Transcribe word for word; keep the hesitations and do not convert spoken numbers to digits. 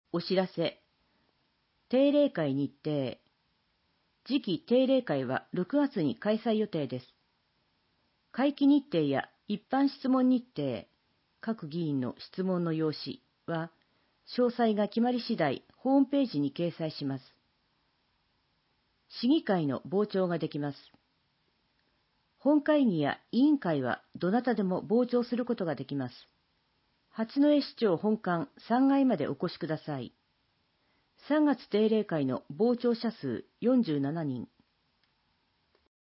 お知らせ。定例会日程。次期定例会はろくがつに開催予定です。会期日程や一般質問日程、各議員の質問の用紙は、詳細が決まり次第、ホームページに掲載します。市議会の傍聴ができます。本会議や委員会はどなたでも傍聴することができます。八戸市長本館さんがいまでお越しください。さんがつ定例会の傍聴者数よんじゅうななにん。